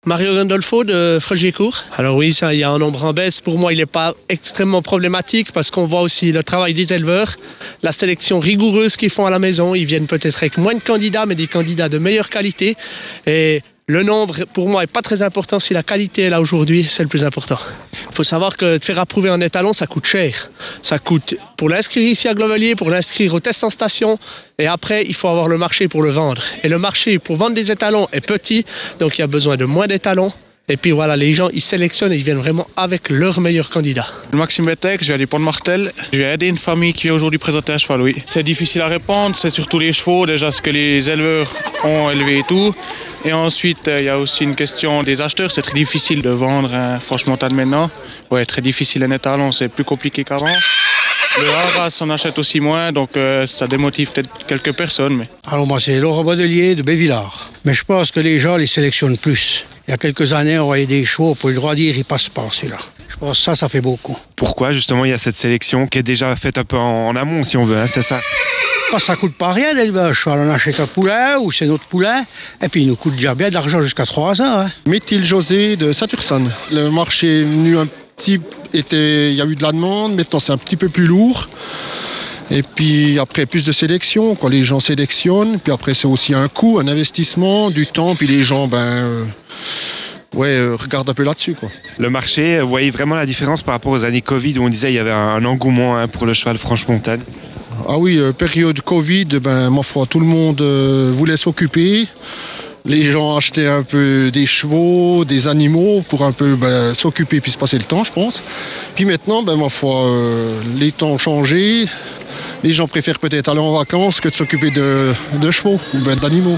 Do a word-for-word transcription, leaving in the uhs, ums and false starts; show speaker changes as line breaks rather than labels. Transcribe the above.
Mario Gandolfo de Frogier-Court. Alors oui, ça, il y a un nombre en baisse. Pour moi, il n'est pas extrêmement problématique parce qu'on voit aussi le travail des éleveurs, la sélection rigoureuse qu'ils font à la maison. Ils viennent peut-être avec moins de candidats, mais des candidats de meilleure qualité. Et le nombre, pour moi, n'est pas très important. Si la qualité est là aujourd'hui, c'est le plus important. Il faut savoir que de faire approuver un étalon, ça coûte cher. Ça coûte pour l'inscrire ici à Glovelier, pour l'inscrire au test en station. Et après, il faut avoir le marché pour le vendre. Et le marché pour vendre des étalons est petit, donc il y a besoin de moins d'étalons. Et puis voilà, les gens, ils sélectionnent et ils viennent vraiment avec leur meilleur candidat.
Maxime Betek, je viens du Pont de Martel. Je vais aider une famille qui est aujourd'hui présentée à cheval, oui. C'est difficile à répondre, c'est surtout les chevaux, déjà ce que les éleveurs ont élevé et tout. Et ensuite, il y a aussi une question des acheteurs. C'est très difficile de vendre un franche-montagne maintenant. Ouais, très difficile un étalon, c'est plus compliqué qu'avant. Le Haras, on achète aussi moins, donc euh, ça démotive peut-être quelques personnes. Mais...
Alors moi, c'est Laurent Baudelier de Bévillard. Mais je pense que les gens les sélectionnent plus. Il y a quelques années, on voyait des chevaux, pour le droit de dire, ils passent pas, celui-là. Je pense que ça, ça fait beaucoup.
Pourquoi, justement, il y a cette sélection qui est déjà faite un peu en, en amont, si on veut, hein, c'est ça?
Parce que ça coûte pas rien d'élever un cheval. On achète un poulain ou c'est notre poulain. Et puis il nous coûte déjà bien de l'argent jusqu'à trois ans. Hein.
Méthyle José de Saint-Ursanne. Le marché est venu un petit... Était, il y a eu de la demande, maintenant c'est un petit peu plus lourd. Et puis après, plus de sélection, quoi. Les gens sélectionnent. Puis après, c'est aussi un coût, un investissement, du temps. Puis les gens, ben... Euh... Ouais, euh, regarde un peu là-dessus, quoi.
Le marché, vous voyez vraiment la différence par rapport aux années Covid où on disait qu'il y avait un, un engouement hein, pour le cheval franche-montagne?
Ah oui, euh, période Covid, ben, ma foi, tout le monde euh, voulait s'occuper. Les gens achetaient un peu des chevaux, des animaux pour un peu ben, s'occuper puis se passer le temps, je pense. Puis maintenant, ben, ma foi, euh, les temps ont changé. Les gens préfèrent peut-être aller en vacances que de s'occuper de, de chevaux ou ben, d'animaux.